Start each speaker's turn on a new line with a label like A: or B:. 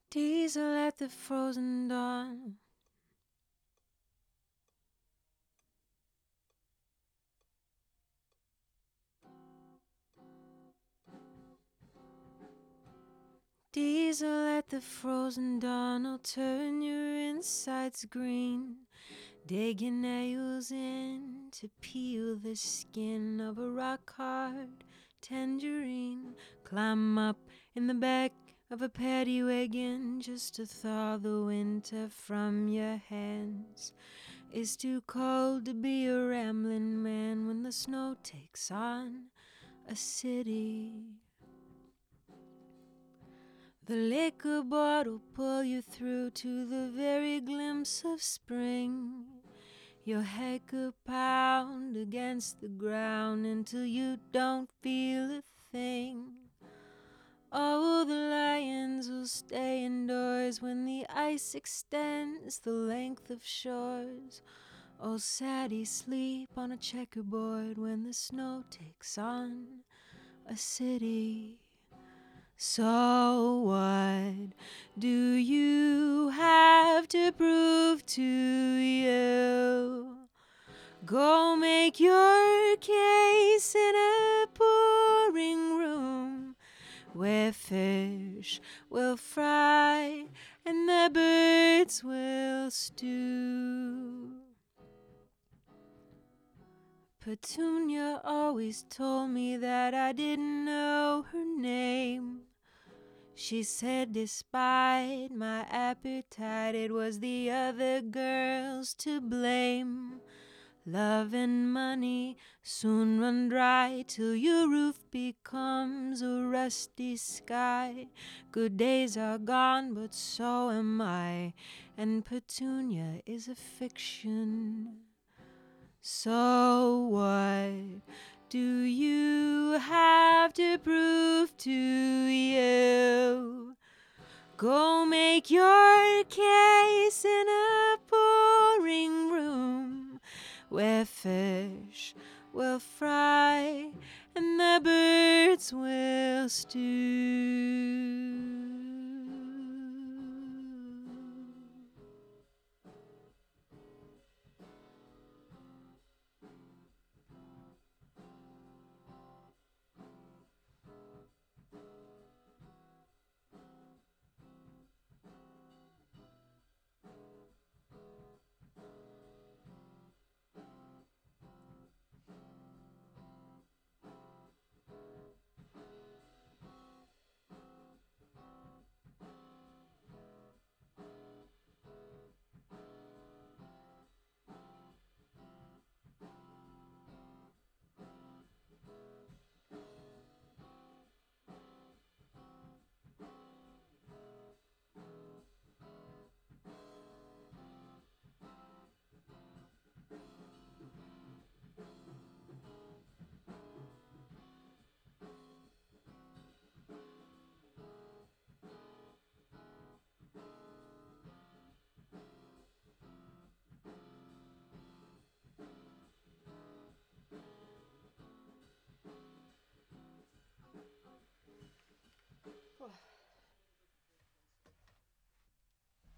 A: Diesel at the frozen dawn. Diesel at the frozen dawn, I'll turn your insides green. Dig your nails in to peel the skin of a rock-hard tangerine. Climb up in the back of a paddy wagon just to thaw the winter from your hands. It's too cold to be a rambling man when the snow takes on a city. The liquor bottle pull you through to the very glimpse of spring. Your head could pound against the ground until you don't feel a thing. Oh, the lions will stay indoors when the ice extends the length of shores. Oh, saddy, sleep on a checkerboard when the snow takes on a city. So what do you have to prove to you? Go make your case in a pouring room where fish will fry and the birds will stew. Petunia always told me that I didn't know her name. She said despite my appetite, it was the other girls to blame. Love and money soon run dry till your roof becomes a rusty sky. Good days are gone, but so am I, and Petunia is a fiction. So what do you have to prove to you? Go make your case in a pouring room where fish will fry and the birds will stew.